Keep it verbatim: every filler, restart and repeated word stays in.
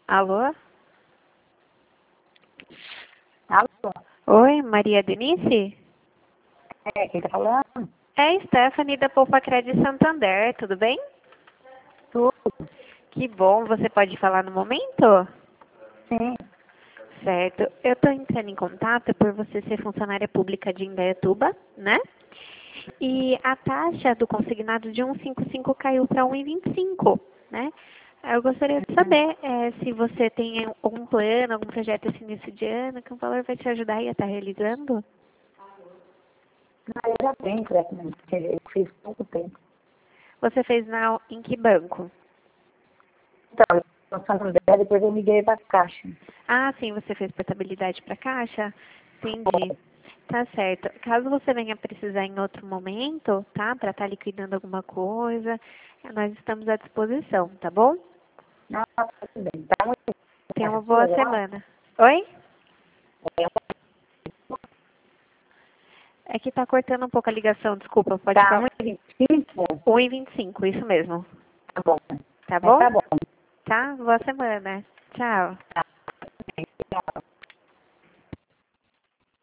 Alô? Alô? Oi, Maria Denise? É, quem tá falando? É Stephanie da Poupa Crédito Santander, tudo bem? Tudo. Que bom, você pode falar no momento? Sim. Certo. Eu estou entrando em contato por você ser funcionária pública de Indaiatuba, né? E a taxa do consignado de cento e cinquenta e cinco caiu para um e vinte e cinco, né? Eu gostaria de saber é, se você tem algum plano, algum projeto esse início de ano, que o valor vai te ajudar a estar realizando? Não, eu já tenho crédito, eu fiz pouco tempo. Você fez na, em que banco? Então, eu tô no Santander, depois eu liguei pra Caixa. Ah, sim, você fez portabilidade para caixa? Entendi. Tá certo. Caso você venha precisar em outro momento, tá? Para estar liquidando alguma coisa, nós estamos à disposição, tá bom? Não, tá tudo bem. Tá muito Tenha uma bem. boa semana. Oi? É que tá cortando um pouco a ligação, desculpa, pode Tá falar? um e vinte e cinco? um e vinte e cinco, isso mesmo. Tá bom. Tá É, bom? tá bom. Tá? Boa semana. Tchau. Tá.